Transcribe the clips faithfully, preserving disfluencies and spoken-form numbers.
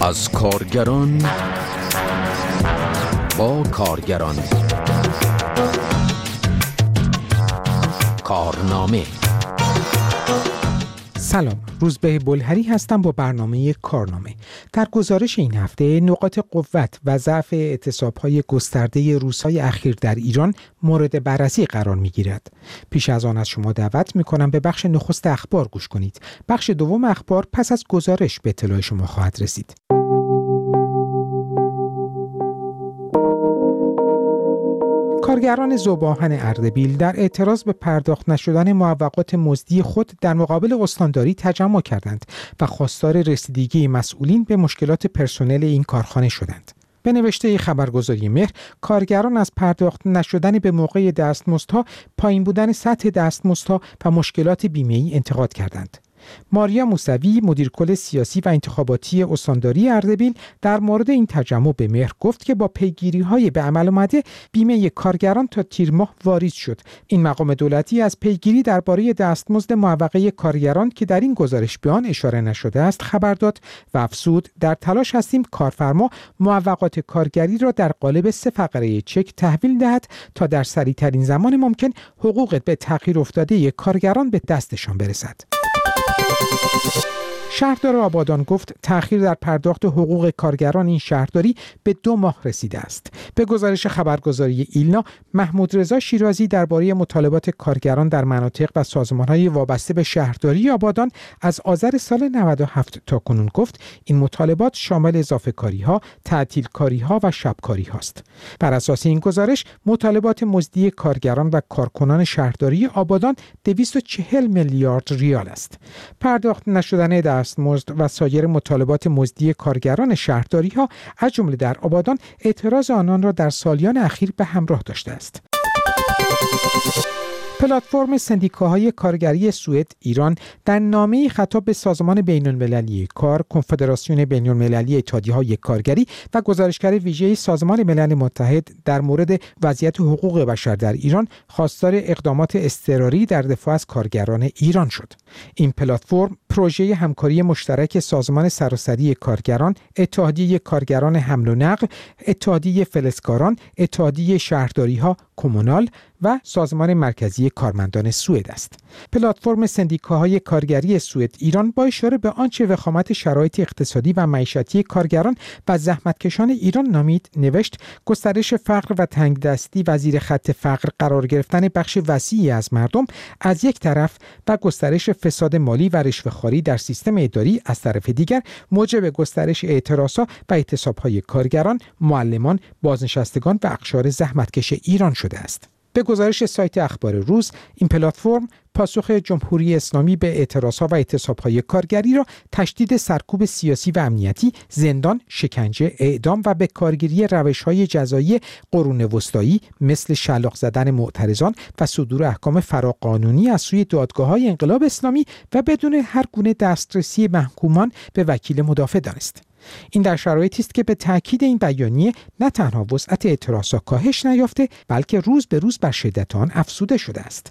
از کارگران با کارگران. کارنامه. سلام، روزبه بلهری هستم با برنامه کارنامه. در گزارش این هفته نقاط قوت و ضعف اعتصاب‌های گسترده روزهای اخیر در ایران مورد بررسی قرار می‌گیرد. پیش از آن از شما دعوت می‌کنم به بخش نخست اخبار گوش کنید. بخش دوم اخبار پس از گزارش به اطلاع شما خواهد رسید. کارگران ذوب‌آهن اردبیل در اعتراض به پرداخت نشدن معوقات مزدی خود در مقابل استانداری تجمع کردند و خواستار رسیدگی مسئولین به مشکلات پرسنل این کارخانه شدند. به نوشته خبرگزاری مهر، کارگران از پرداخت نشدن به موقع دستمزدها، پایین بودن سطح دستمزدها و مشکلات بیمه‌ای انتقاد کردند. ماریا موسوی، مدیر کل سیاسی و انتخاباتی استانداری اردبیل، در مورد این تجمع به مهر گفت که با پیگیری‌های به عمل آمده بیمه کارگران تا تیر ماه واریز شد. این مقام دولتی از پیگیری درباره دستمزد معوقه کارگران که در این گزارش به آن اشاره نشده است خبر داد و افزود در تلاش هستیم کارفرما معوقات کارگری را در قالب سه فقره چک تحویل دهد تا در سریع‌ترین زمان ممکن حقوق به تأخیر افتاده کارگران به دستشان برسد. شهردار آبادان گفت تأخیر در پرداخت حقوق کارگران این شهرداری به دو ماه رسیده است. به گزارش خبرگزاری ایلنا، محمود رضا شیرازی درباره مطالبات کارگران در مناطق و سازمان‌های وابسته به شهرداری آبادان از آذر سال نود و هفت تا کنون گفت این مطالبات شامل اضافه‌کاری‌ها، تعطیل‌کاری‌ها و شب‌کاری‌ها است. بر اساس این گزارش مطالبات مزدی کارگران و کارکنان شهرداری آبادان دویست و چهل میلیارد ریال است. پرداخت نشدن دستمزد و سایر مطالبات مزدی کارگران شهرداری ها از جمله در آبادان اعتراض آنان را در سالیان اخیر به همراه داشته است. پلتفرم سندیکاهای کارگری سوئد ایران در نامه‌ای خطاب به سازمان بین‌المللی کار، کنفدراسیون بین‌المللی اتحادیه‌های کارگری و گزارشگر ویژه سازمان ملل متحد در مورد وضعیت حقوق بشر در ایران خواستار اقدامات اضطراری در دفاع از کارگران ایران شد. این پلتفرم پروژه همکاری مشترک سازمان سراسری کارگران، اتحادیه کارگران حمل و نقل، اتحادیه فلزکاران، اتحادیه شهرداری‌ها کمونال و سازمان مرکزی کارمندان سوئد است. پلتفرم سندیکاهای کارگری سوئد ایران با اشاره به آنچه وخامت شرایط اقتصادی و معیشتی کارگران و زحمتکشان ایران نامید نوشت گسترش فقر و تنگدستی و زیر خط فقر قرار گرفتن بخش وسیعی از مردم از یک طرف و گسترش فساد مالی و رشوه‌خواری در سیستم اداری از طرف دیگر موجب گسترش اعتراضات و اعتصاب‌های کارگران، معلمان، بازنشستگان و اقشار زحمتکش ایران شده است. به گزارش سایت اخبار روز، این پلتفرم پاسخ جمهوری اسلامی به اعتراضها و اعتصاب‌های کارگری را تشدید سرکوب سیاسی و امنیتی، زندان، شکنجه، اعدام و به کارگیری روش‌های جزایی قرون وسطایی مثل شلاق زدن معترضان و صدور احکام فراقانونی از سوی دادگاه‌های انقلاب اسلامی و بدون هر گونه دسترسی محکومان به وکیل مدافع دانست. این در شرایطی است که به تأکید این بیانیه نه تنها وسعت اعتراضات کاهش نیافته بلکه روز به روز بر شدت آن افزوده شده است.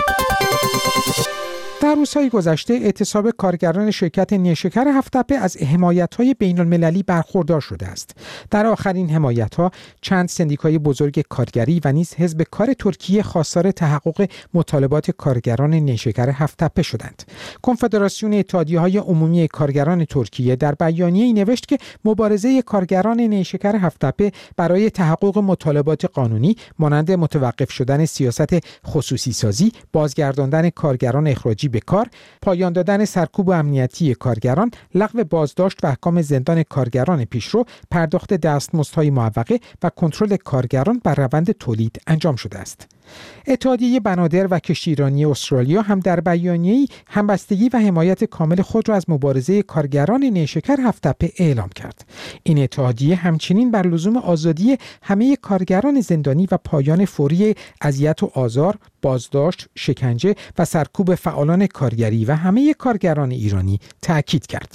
در روزهای گذشته اعتصاب کارگران شرکت نیشکر هفت‌تپه از حمایت‌های بین‌المللی برخوردار شده است. در آخرین حمایت‌ها چند سندیکای بزرگ کارگری و نیز حزب کار ترکیه خواستار تحقق مطالبات کارگران نیشکر هفت‌تپه شدند. کنفدراسیون اتحادیه‌های عمومی کارگران ترکیه در بیانیه‌ای نوشت که مبارزه کارگران نیشکر هفت‌تپه برای تحقق مطالبات قانونی مانند متوقف شدن سیاست خصوصی سازی، بازگرداندن کارگران اخراجی به کار، پایان دادن سرکوب امنیتی کارگران، لغو بازداشت و احکام زندان کارگران پیشرو، پرداخت دستمزدهای معوقه و کنترل کارگران بر روند تولید انجام شده است. اتحادیه بنادر و کشتیرانی استرالیا هم در بیانیه‌ای همبستگی و حمایت کامل خود را از مبارزه کارگران نیشکر هفت‌تپه اعلام کرد. این اتحادیه همچنین بر لزوم آزادی همه کارگران زندانی و پایان فوری اذیت و آزار، بازداشت، شکنجه و سرکوب فعالان کارگری و همه کارگران ایرانی تأکید کرد.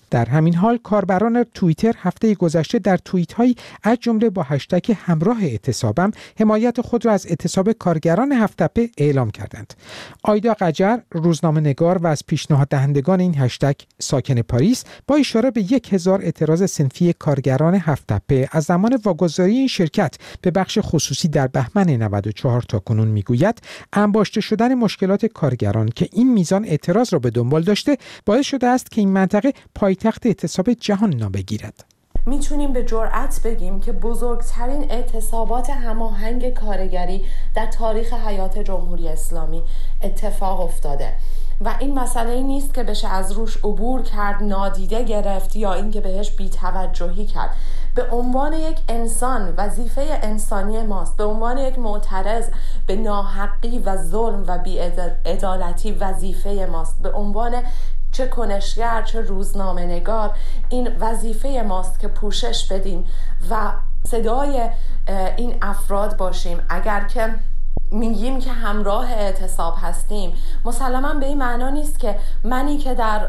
در همین حال کاربران توییتر هفته گذشته در توییت‌هایی از جمله با هشتگ همراه اعتصابم حمایت خود را از اعتصاب کارگران هفت‌تپه اعلام کردند. آیدا قجر، روزنامه‌نگار و از پیشنهاد دهندگان این هشتگ ساکن پاریس، با اشاره به یک هزار اعتراض صنفی کارگران هفت‌تپه از زمان واگذاری این شرکت به بخش خصوصی در بهمن نود و چهار تا کنون میگوید انباشته شدن مشکلات کارگران که این میزان اعتراض را به دنبال داشته باعث شده است که این منطقه پایتخت اعتصاب جهان نام بگیرد. میتونیم به جرئت بگیم که بزرگترین اعتصابات هماهنگ کارگری در تاریخ حیات جمهوری اسلامی اتفاق افتاده و این مسئله نیست که بشه از روش عبور کرد، نادیده گرفت یا اینکه بهش بی‌توجهی کرد. به عنوان یک انسان وظیفه انسانی ماست، به عنوان یک معترض به ناحقی و ظلم و بی‌عدالتی وظیفه ماست، به عنوان چه کنشگر چه روزنامه نگار این وظیفه ماست که پوشش بدیم و صدای این افراد باشیم. اگر که میگیم که همراه اعتصاب هستیم، مسلماً به این معنا نیست که منی که در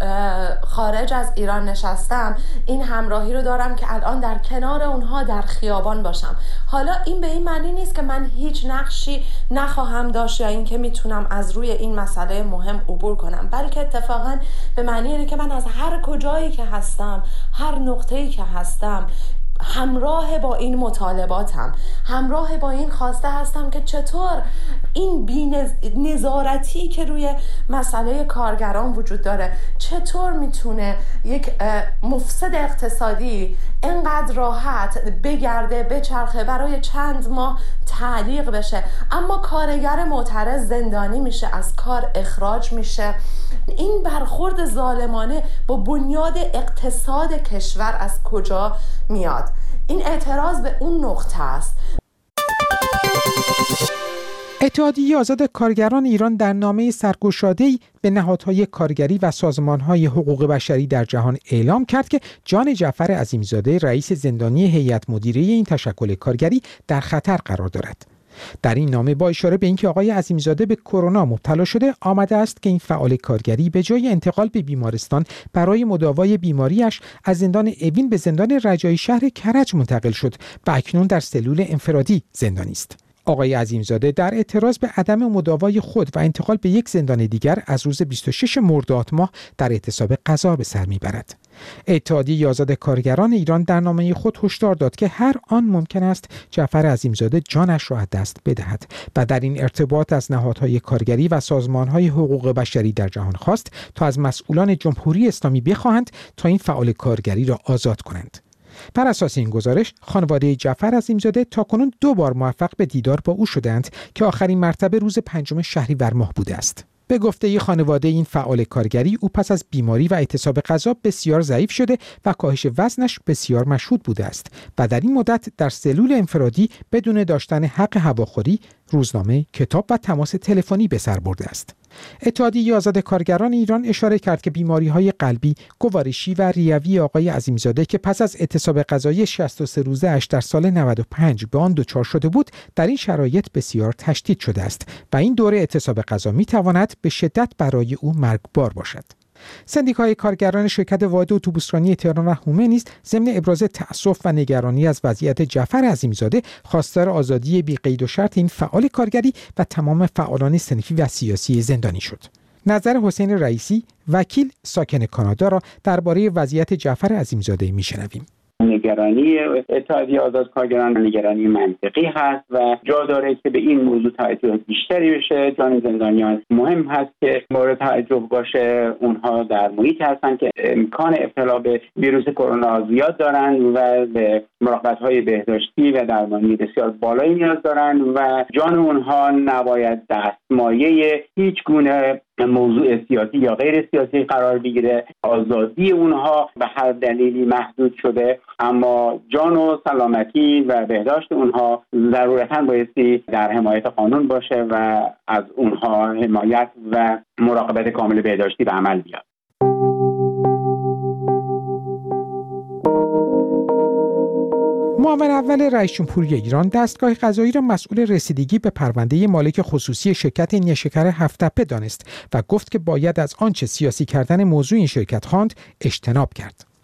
خارج از ایران نشستم این همراهی رو دارم که الان در کنار اونها در خیابان باشم. حالا این به این معنی نیست که من هیچ نقشی نخواهم داشت یا اینکه میتونم از روی این مسئله مهم عبور کنم، بلکه اتفاقاً به معنی اینه که من از هر کجایی که هستم، هر نقطه‌ای که هستم، همراه با این مطالباتم، همراه با این خواسته هستم که چطور این بی‌نظارتی که روی مسئله کارگران وجود داره، چطور میتونه یک مفسد اقتصادی اینقدر راحت بگرده بچرخه برای چند ماه تعلیق بشه، اما کارگر معترض زندانی میشه، از کار اخراج میشه. این برخورد ظالمانه با بنیاد اقتصاد کشور از کجا میاد؟ این اعتراض به اون نقطه است. اتحادیه آزاد کارگران ایران در نامه سرگشاده‌ای به نهادهای کارگری و سازمانهای حقوق بشری در جهان اعلام کرد که جان جعفر عظیمزاده رئیس زندانی هیئت مدیره این تشکل کارگری در خطر قرار دارد. در این نامه با اشاره به اینکه آقای عظیمزاده به کرونا مبتلا شده، آمده است که این فعال کارگری به جای انتقال به بیمارستان برای مداوای بیماریش از زندان اوین به زندان رجایی شهر کرج منتقل شد و اکنون در سلول انفرادی زندانی است. آقای عظیمزاده در اعتراض به عدم مداوای خود و انتقال به یک زندان دیگر از روز بیست و شش مرداد ماه در اعتصاب غذا به سر میبرد. اتحادیه آزاد کارگران ایران در نامه خود هشدار داد که هر آن ممکن است جعفر عظیمزاده جانش را از دست بدهد و در این ارتباط از نهادهای کارگری و سازمانهای حقوق بشری در جهان خواست تا از مسئولان جمهوری اسلامی بخواهند تا این فعال کارگری را آزاد کنند. بر اساس این گزارش، خانواده جعفر عظیمزاده تاکنون دو بار موفق به دیدار با او شدند که آخرین مرتبه روز پنجم شهریور ماه بوده است. به گفته خانواده این فعال کارگری، او پس از بیماری و اعتصاب غذا بسیار ضعیف شده و کاهش وزنش بسیار مشهود بوده است و در این مدت در سلول انفرادی بدون داشتن حق هواخوری، روزنامه، کتاب و تماس تلفنی به سر برده است. اتحادیه آزاد کارگران ایران اشاره کرد که بیماری‌های قلبی، گوارشی و ریوی آقای عظیمزاده که پس از اعتصاب غذایی شصت و سه روزه اش در سال نود و پنج به آن دچار شده بود، در این شرایط بسیار تشدید شده است و این دوره اعتصاب غذا می‌تواند به شدت برای او مرگبار باشد. سندیکای کارگران شرکت واحد اتوبوسرانی تهران و هومه نیز ضمن ابراز تأسف و نگرانی از وضعیت جعفر عظیمزاده خواستار آزادی بی قید و شرط این فعال کارگری و تمام فعالان صنفی و سیاسی زندانی شد. نظر حسین رئیسی، وکیل ساکن کانادا، را درباره وضعیت جعفر عظیمزاده میشنویم. نگرانی اتحادیه آزاد کارگران نگرانی منطقی هست و جا داره که به این موضوع توجه بیشتری بشه. جان زندانیان مهم هست که مورد توجه باشه. اونها در محیطی هستن که امکان ابتلا به ویروس کرونا زیاد دارن و به مراقبت‌های بهداشتی و درمانی بسیار بالایی نیاز دارن و جان اونها نباید دستمایه هیچ گونه موضوع سیاسی یا غیر سیاسی قرار بگیره. آزادی اونها به هر دلیلی محدود شده، اما جان و سلامتی و بهداشت اونها ضرورتاً بایستی در حمایت قانون باشه و از اونها حمایت و مراقبت کامل بهداشتی به عمل بیاد. معاون اول رئیس جمهوری ایران دستگاه قضایی را مسئول رسیدگی به پرونده مالک خصوصی شرکت نیشکر هفت‌تپه دانست و گفت که باید از آنچه سیاسی کردن موضوع این شرکت خواند اجتناب کرد.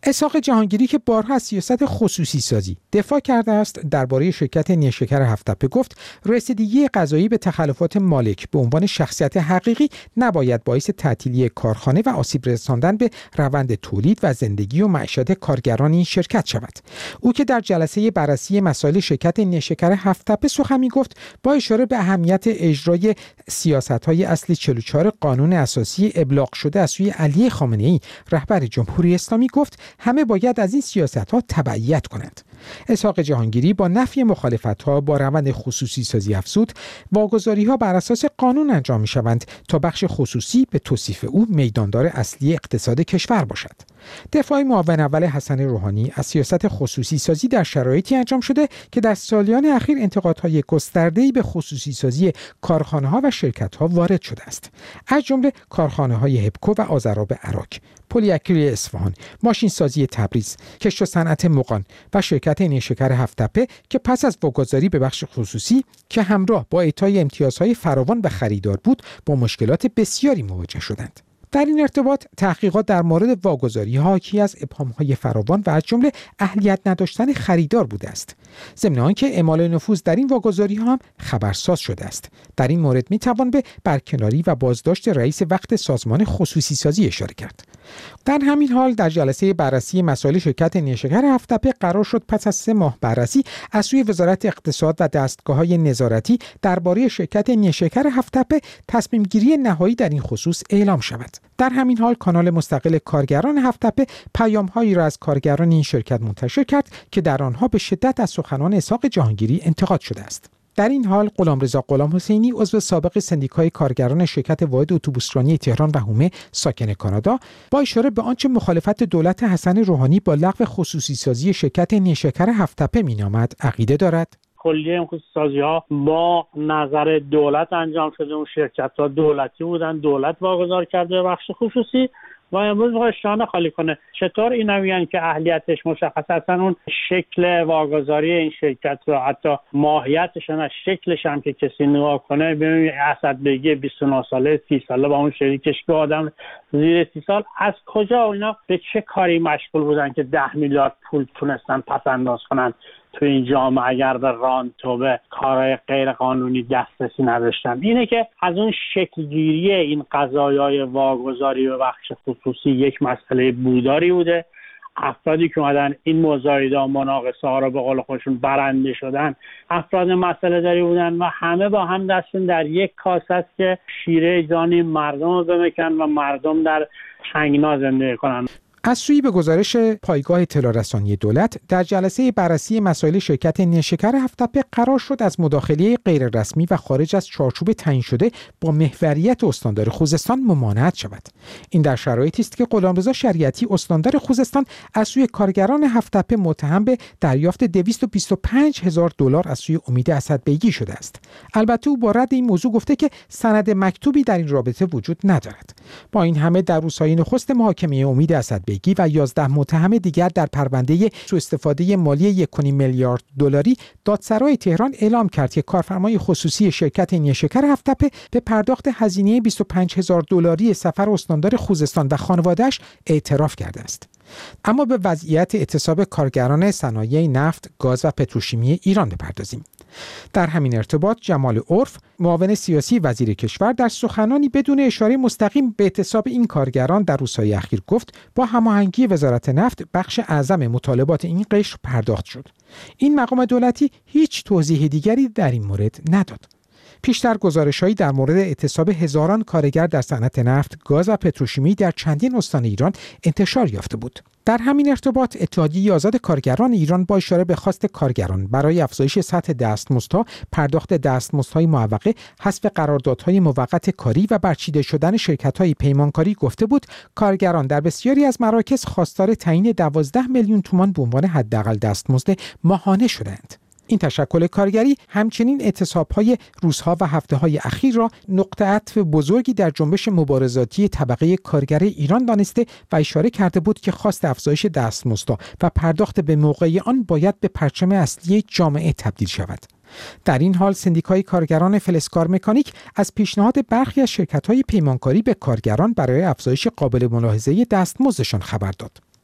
اسحاق جهانگیری که بارها از سیاست خصوصی سازی دفاع کرده است، درباره شرکت نیشکر هفت‌تپه گفت رسیدگی قضایی به تخلفات مالک به عنوان شخصیت حقیقی نباید باعث تعطیلی کارخانه و آسیب رساندن به روند تولید و زندگی و معیشت کارگران این شرکت شود. او که در جلسه بررسی مسائل شرکت نیشکر هفت‌تپه سخن می‌گفت، با اشاره به اهمیت اجرای سیاست‌های اصل چهل و چهار قانون اساسی ابلاغ شده از سوی علی خامنه‌ای رهبر جمهوری اسلامی گفت همه باید از این سیاست‌ها تبعیت کنند. اسحاق جهانگیری با نفی مخالفت‌ها با روند خصوصی سازی افزود واگذاری‌ها بر اساس قانون انجام می‌شوند تا بخش خصوصی به توصیف او میداندار اصلی اقتصاد کشور باشد. دفاع معاون اول حسن روحانی از سیاست خصوصی سازی در شرایطی انجام شده که در سالیان اخیر انتقادهای گسترده‌ای به خصوصی سازی کارخانه‌ها و شرکت‌ها وارد شده است، از جمله کارخانه‌های هپکو و آذراب عراق، پلی‌اکریل اصفهان، ماشین سازی تبریز، کشت و صنعت مغان و شرکت نیشکر هفت‌تپه که پس از واگذاری به بخش خصوصی که همراه با اعطای امتیازهای فراوان به خریدار بود با مشکلات بسیاری مواجه شدند. در این ارتباط تحقیقات در مورد واگذاری ها حاکی از ابهام‌های فراوان و از جمله اهلیت نداشتن خریدار بوده است، ضمن آنکه اعمال نفوذ در این واگذاری ها هم خبرساز شده است. در این مورد می توان به برکناری و بازداشت رئیس وقت سازمان خصوصی سازی اشاره کرد. در همین حال در جلسه بررسی مسائل شرکت نیشکر هفت‌تپه قرار شد پس از سه ماه بررسی از سوی وزارت اقتصاد و دستگاه‌های نظارتی درباره شرکت نیشکر هفت‌تپه تصمیم گیری نهایی در این خصوص اعلام شود. در همین حال کانال مستقل کارگران هفت‌تپه پیام‌هایی را از کارگران این شرکت منتشر کرد که در آنها به شدت از سخنان اسحاق جهانگیری انتقاد شده است. در این حال غلامرضا غلام حسینی عضو سابق سندیکای کارگران شرکت واحد اتوبوسرانی تهران و هومه ساکن کانادا با اشاره به آنچه مخالفت دولت حسن روحانی با لغو خصوصی سازی شرکت نیشکر هفت‌تپه مینامد عقیده دارد. کلیه خصوصی سازی ها با نظر دولت انجام شده، اون شرکت ها دولتی بودن، دولت واگذار کرده به بخش خصوصی و امروز میخواد شانه خالی کنه. چطور اینا میگن که اهلیتش مشخصه، اصلا اون شکل واگذاری این شرکت رو حتی ماهیتش نه شکلش هم که کسی نگاه کنه ببینید اسدبگی بیست و نه ساله سی ساله با اون شریکش که آدم زیر سی سال از کجا اینا به چه کاری مشغول بودن که ده میلیارد پول تونستن پس انداز کنن تو این جامعه اگر به رانت و به کارهای غیر قانونی دسترسی نداشتن. اینه که از اون شکلگیری این قضایای واگذاری به بخش خصوصی یک مسئله بوداری بوده. افرادی که اومدن این مزایده و مناقصه ها رو به قول خودشون برنده شدن افراد مسئله داری بودن و همه با هم دستشون در یک کاسه است که شیره جانی مردم رو بمکن و مردم در تنگنا زندگی کنن. از سوی به گزارش پایگاه اطلاع رسانی دولت در جلسه بررسی مسائل شرکت نیشکر هفت‌تپه قرار شد از مداخله غیر رسمی و خارج از چارچوب تعیین شده با محوریت استاندار خوزستان ممانعت شود. این در شرایطی است که غلامرضا شریعتی استاندار خوزستان از سوی کارگران هفت‌تپه متهم به دریافت دویست و بیست و پنج هزار دلار از سوی امید اسدبیگی شده است. البته او با رد این موضوع گفته که سند مکتوبی در این رابطه وجود ندارد. با این همه در روزهای نخست محاکمه امید اسدبیگی و یازده متهم دیگر در پرونده سوء استفاده مالی یک و نیم میلیارد دلاری دادسرای تهران اعلام کرد که کارفرمای خصوصی شرکت نیشکر هفت‌تپه به پرداخت هزینه بیست و پنج هزار دلاری سفر استاندار خوزستان و خانواده‌اش اعتراف کرده است. اما به وضعیت اعتصاب کارگران صنایع نفت، گاز و پتروشیمی ایران بپردازیم. در همین ارتباط جمال عرف، معاون سیاسی وزیر کشور، در سخنانی بدون اشاره مستقیم به اعتصاب این کارگران در روزهای اخیر گفت با هماهنگی وزارت نفت بخش اعظم مطالبات این قشر پرداخت شد. این مقام دولتی هیچ توضیح دیگری در این مورد نداد. پیشتر گزارش‌هایی در مورد اعتصاب هزاران کارگر در صنعت نفت، گاز و پتروشیمی در چندین استان ایران انتشار یافته بود. در همین ارتباط اتحادیه آزاد کارگران ایران با اشاره به خواست کارگران برای افزایش سطح دستمزدها، پرداخت دستمزدهای معوقه، حذف قراردادهای موقت کاری و برچیده شدن شرکت‌های پیمانکاری گفته بود کارگران در بسیاری از مراکز خواستار تعیین دوازده میلیون تومان به عنوان حداقل دستمزد ماهانه شدند. این تشکل کارگری همچنین اعتصاب‌های روزها و هفته‌های اخیر را نقطه عطف بزرگی در جنبش مبارزاتی طبقه کارگر ایران دانسته و اشاره کرده بود که خواست افزایش دستمزدها و پرداخت به موقع آن باید به پرچم اصلی جامعه تبدیل شود. در این حال سندیکای کارگران فلزکار مکانیک از پیشنهاد برخی از شرکت‌های پیمانکاری به کارگران برای افزایش قابل ملاحظه دستمزدشان خبر داد.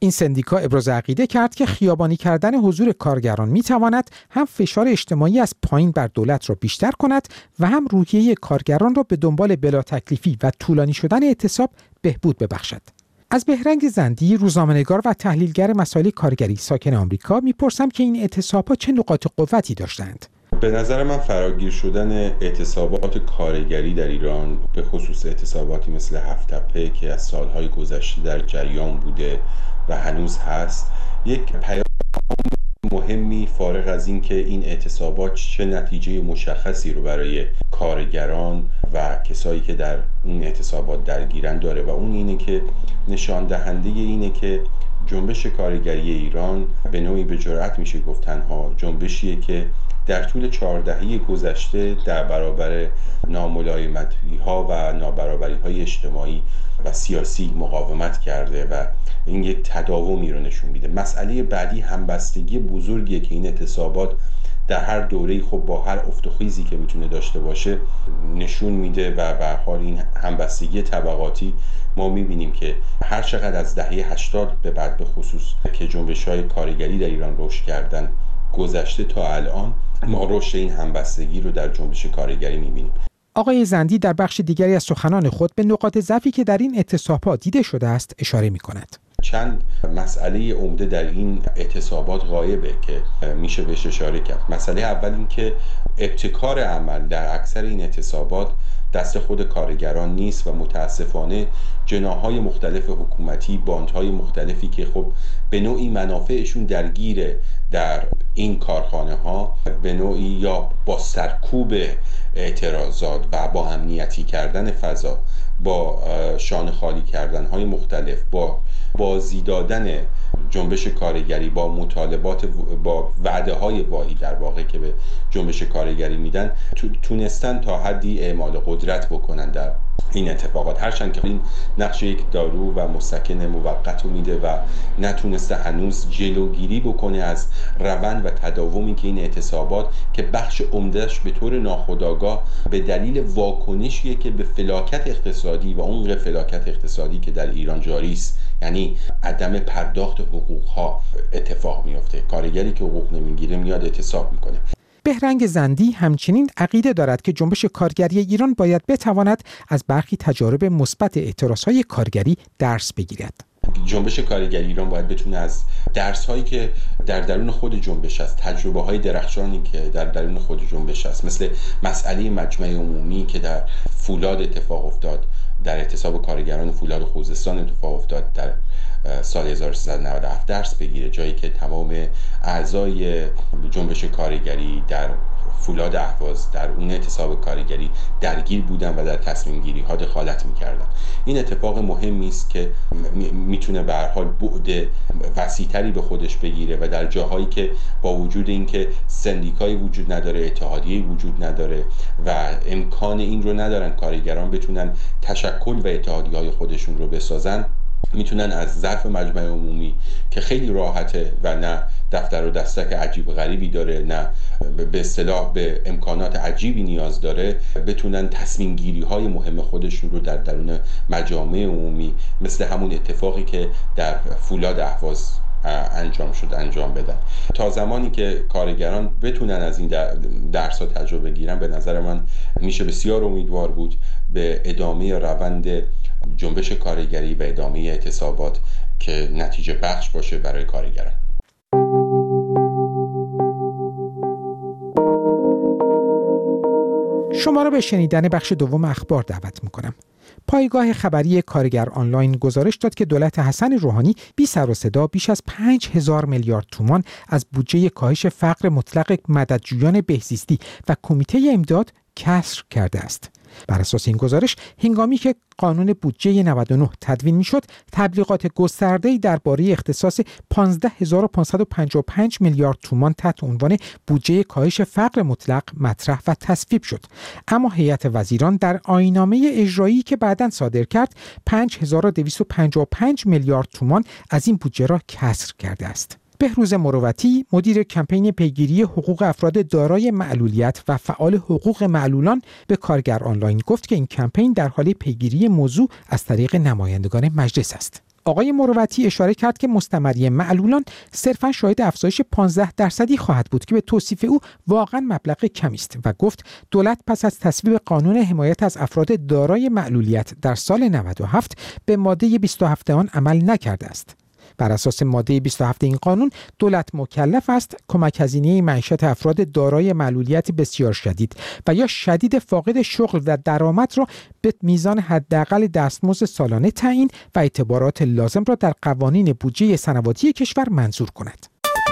این سندیکا ابراز عقیده کرد که خیابانی کردن حضور کارگران میتواند هم فشار اجتماعی از پایین بر دولت را بیشتر کند و هم روحیه کارگران را به دنبال بلا تکلیفی و طولانی شدن اعتصاب بهبود ببخشد. از بهرنگ زندی، روزنامه‌نگار و تحلیلگر مسائل کارگری ساکن آمریکا میپرسم که این اعتصاب‌ها چه نقاط قوتی داشتند؟ به نظر من فراگیر شدن اعتصابات کارگری در ایران، به خصوص اعتصاباتی مثل هفت تپه که از سالهای گذشته در جریان بوده و هنوز هست، یک پیام مهمی فارغ از این که این اعتصابات چه نتیجه مشخصی رو برای کارگران و کسایی که در این اعتصابات درگیرن داره و اون اینه که نشان دهنده اینه که جنبش کارگری ایران به نوعی به جرئت میشه گفت تنها جنبشیه که در طول چهار دهه گذشته در برابر ناملایمتی‌ها و نابرابری‌های اجتماعی و سیاسی مقاومت کرده و این یک تداومی رو نشون میده. مسئله بعدی همبستگی بزرگیه که این اعتصابات در هر دوره‌ای خب با هر افت و خیزی که میتونه داشته باشه نشون میده و به هر حال این همبستگی طبقاتی ما میبینیم که هر چقدر از دهه هشتاد به بعد به خصوص که جنبش‌های کارگری در ایران رشد کردن گذشته تا الان ما رشد این همبستگی رو در جنبش کارگری میبینیم. آقای زندی در بخش دیگری از سخنان خود به نقاط ضعفی که در این اعتصابات دیده شده است اشاره می‌کند. چند مسئله عمده در این اعتصابات غایبه که میشه بهش اشاره کرد. مسئله اول این که ابتکار عمل در اکثر این اعتصابات دست خود کارگران نیست و متاسفانه جناح‌های مختلف حکومتی، باندهای مختلفی که خب به نوعی منافعشون درگیره در این کارخانه ها به نوعی یا با سرکوب اعتراضات و با امنیتی کردن فضا، با شانه خالی کردن های مختلف، با بازی دادن جنبش کارگری، با مطالبات، با وعده های واهی در واقع که به جنبش کارگری میدن، تونستن تا حدی اعمال قدرت بکنن در این اتفاقات، هرچند که این نقش یک دارو و مسکن موقت رو میده و نتونسته هنوز جلوگیری بکنه از روند و تداومی که این اعتصابات که بخش عمدهش به طور ناخودآگاه به دلیل واکنشیه که به فلاکت اقتصادی و اون فلاکت اقتصادی که در ایران جاری است، یعنی عدم پرداخت حقوق ها اتفاق میفته. کارگری که حقوق نمیگیره میاد اعتصاب میکنه. بهرنگ زندی همچنین عقیده دارد که جنبش کارگری ایران باید بتواند از برخی تجارب مثبت اعتراضهای کارگری درس بگیرد. جنبش کارگری ایران باید بتونه از درس هایی که در درون خود جنبش است، تجربه های درخشانی که در درون خود جنبش است، مثل مسئله مجمع عمومی که در فولاد اتفاق افتاد، در اعتصاب کارگران فولاد خوزستان اتفاق افتاد در سال هزار و سیصد و نود و هفت درس بگیره، جایی که تمام اعضای جنبش کارگری در فولاد اهواز در اون اعتصاب کارگری درگیر بودن و در تصمیم گیری ها دخالت میکردن. این اتفاق مهمی است که میتونه به هر حال بعد وسیع‌تری به خودش بگیره و در جاهایی که با وجود اینکه سندیکایی وجود نداره، اتحادیه‌ای وجود نداره و امکان این رو ندارن کارگران بتونن تشکل و اتحادیه‌های خودشون رو بسازن، میتونن از ظرف مجمع عمومی که خیلی راحته و نه دفتر و دستک عجیب غریبی داره، نه به اصطلاح به امکانات عجیبی نیاز داره، بتونن تصمیم گیری های مهم خودشون رو در درون مجامع عمومی مثل همون اتفاقی که در فولاد اهواز انجام شد انجام بدن. تا زمانی که کارگران بتونن از این درس ها تجربه گیرن، به نظر من میشه بسیار امیدوار بود به ادامه روند جنبش کارگری و ادامه اعتصابات که نتیجه بخش باشه برای کارگران. شما را به شنیدن بخش دوم اخبار دعوت میکنم. پایگاه خبری کارگر آنلاین گزارش داد که دولت حسن روحانی بی سر و صدا بیش از پنج هزار میلیارد تومان از بودجه کاهش فقر مطلق مددجویان بهزیستی و کمیته امداد کسر کرده است. بر اساس این گزارش، هنگامی که قانون بودجه نود و نه تدوین میشد، تبلیغات گسترده‌ای درباره اختصاص پانزده هزار و پانصد و پنجاه و پنج میلیارد تومان تحت عنوان بودجه کاهش فقر مطلق مطرح و تصویب شد. اما هیئت وزیران در آیین‌نامه اجرایی که بعداً صادر کرد، پنج هزار و دویست و پنجاه و پنج میلیارد تومان از این بودجه را کسر کرده است. بهروز مروتی، مدیر کمپین پیگیری حقوق افراد دارای معلولیت و فعال حقوق معلولان، به کارگر آنلاین گفت که این کمپین در حال پیگیری موضوع از طریق نمایندگان مجلس است. آقای مروتی اشاره کرد که مستمری معلولان صرفاً شاهد افزایش پانزده درصدی خواهد بود که به توصیف او واقعاً مبلغ کمی است و گفت دولت پس از تصویب قانون حمایت از افراد دارای معلولیت در سال نود و هفت به ماده بیست و هفت آن عمل نکرده است. بر اساس ماده بیست و هفت این قانون دولت مکلف است کمک هزینه معیشت افراد دارای معلولیت بسیار شدید و یا شدید فاقد شغل و درآمد را به میزان حداقل دستمزد سالانه تعیین و اعتبارات لازم را در قوانین بودجه سنواتی کشور منظور کند.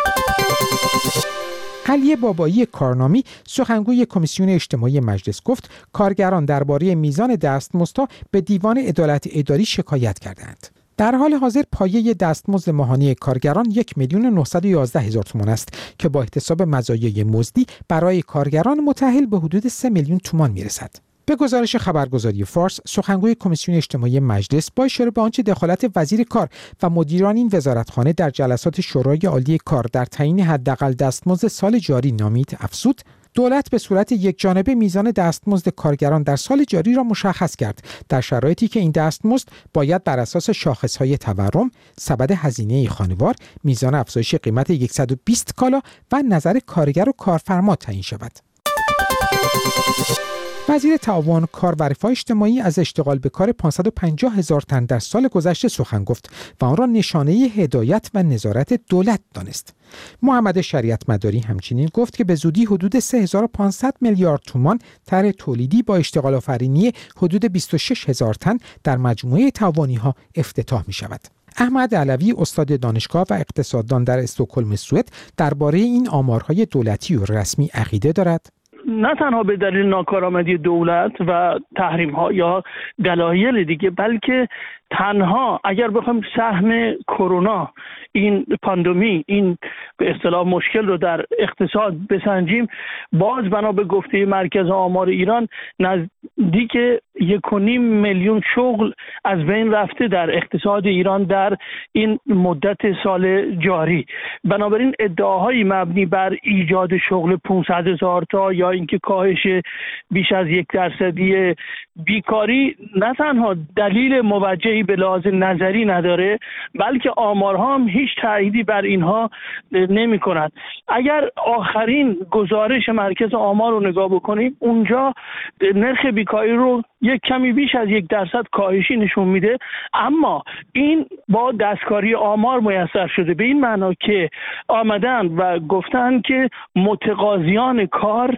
علی بابایی کارنامی سخنگوی کمیسیون اجتماعی مجلس گفت کارگران درباره میزان دستمزدها به دیوان عدالت اداری شکایت کردند. در حال حاضر پایه دستمزد ماهانه کارگران یک میلیون و نهصد و یازده هزار تومان است که با احتساب مزایای مزدی برای کارگران متأهل به حدود سه میلیون تومان میرسد. به گزارش خبرگزاری فارس، سخنگوی کمیسیون اجتماعی مجلس با اشاره به آنچه دخالت وزیر کار و مدیران این وزارتخانه در جلسات شورای عالی کار در تعیین حداقل دستمزد سال جاری نامید، افزود دولت به صورت یکجانبه میزان دستمزد کارگران در سال جاری را مشخص کرد در شرایطی که این دستمزد باید بر اساس شاخصهای تورم، سبد هزینه خانوار، میزان افزایش قیمت صد و بیست کالا و نظر کارگر و کارفرما تعیین شود. وزیر تعاون کار و رفاه اجتماعی از اشتغال به کار پانصد و پنجاه هزار تن در سال گذشته سخن گفت و آن را نشانه هدایت و نظارت دولت دانست. محمد شریعت مداری همچنین گفت که به زودی حدود سه هزار و پانصد میلیارد تومان طرح تولیدی با اشتغال آفرینی حدود بیست و شش هزار تن در مجموعه تعاونی‌ها افتتاح می شود. احمد علوی استاد دانشگاه و اقتصاددان در استکهلم سوئد درباره این آمارهای دولتی و رسمی عقیده دارد. نه تنها به دلیل ناکارآمدی دولت و تحریم ها یا دلایل دیگه، بلکه تنها اگر بخوایم سهم کرونا، این پاندمی، این به اصطلاح مشکل رو در اقتصاد بسنجیم، باز بنا به گفته مرکز آمار ایران نزدیک یک و نیم میلیون شغل از بین رفته در اقتصاد ایران در این مدت سال جاری. بنابراین ادعاهای مبنی بر ایجاد شغل پانصد هزار تا یا اینکه کاهش بیش از یک درصدی بیکاری نه تنها دلیل موجهی به لحاظ نظری نداره، بلکه آمارها هم هیچ تأییدی بر اینها نمی کند. اگر آخرین گزارش مرکز آمار رو نگاه بکنیم، اونجا نرخ بیکاری رو یک کمی بیش از یک درصد کاهشی نشون میده، اما این با دستکاری آمار میسر شده، به این معنا که آمدن و گفتن که متقاضیان کار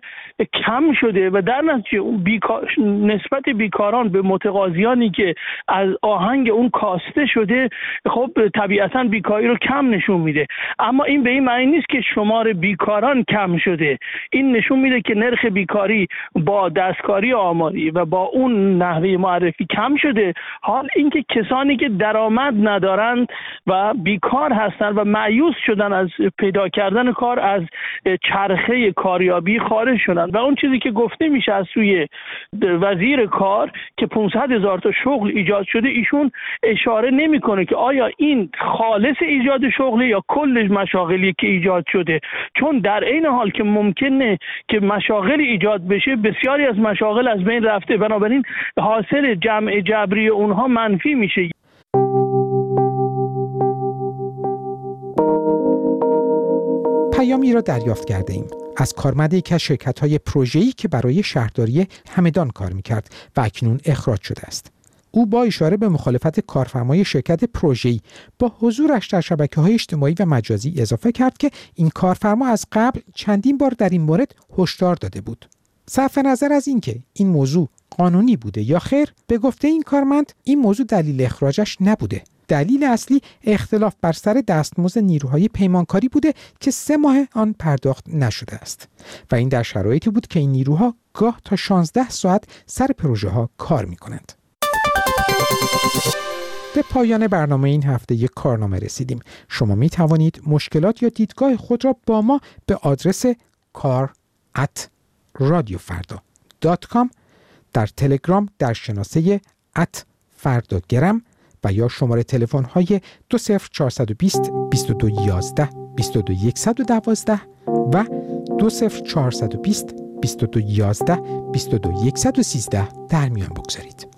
کم شده و در نتیجه بیکار... نسبت بیکاران به متقاضیانی که از آهنگ اون کاسته شده، خب طبیعتا بیکاری رو کم نشون میده. اما این به این معنی نیست که شمار بیکاران کم شده، این نشون میده که نرخ بیکاری با دستکاری آماری و با اون نحوه معرفی کم شده. حال اینکه کسانی که درآمد ندارند و بیکار هستند و مایوس شدن از پیدا کردن کار، از چرخه کاریابی خارج شدن و اون چیزی که گفته میشه از سوی وزیر کار که پانصد هزار تا شغل ایجاد شده، ایشون اشاره نمیکنه که آیا این خالص ایجاد شغل یا کل مشاغلی که ایجاد شده، چون در عین حال که ممکنه که مشاغلی ایجاد بشه، بسیاری از مشاغل از بین رفته، بنابراین حاصل جمع جبری اونها منفی میشه. پیامی را دریافت کرده ایم از کارمند یک از شرکت‌های پروژه‌ای که برای شهرداری همدان کار می‌کرد و اکنون اخراج شده است. او با اشاره به مخالفت کارفرمای شرکت پروژه‌ای با حضورش در شبکه‌های اجتماعی و مجازی اضافه کرد که این کارفرما از قبل چندین بار در این مورد هشدار داده بود. صرف نظر از اینکه این موضوع قانونی بوده یا خیر، به گفته این کارمند این موضوع دلیل اخراجش نبوده. دلیل اصلی اختلاف بر سر دستمزد نیروهای پیمانکاری بوده که سه ماه آن پرداخت نشده است و این در شرایطی بود که این نیروها گاه تا شانزده ساعت سر پروژه ها کار می کنند. به پایان برنامه این هفته یک کارنامه رسیدیم. شما می توانید مشکلات یا دیدگاه خود را با ما به آدرس کار ات رادیو فردا دات کام، در تلگرام در شناسه ات فرداگرم و یا شماره تلفن های دو صفر چهارصد و بیست بیست و دو یازده بیست و دو صد و دوازده و دو صفر چهارصد و بیست بیست و دو یازده بیست و دو صد و سیزده در میان بگذارید.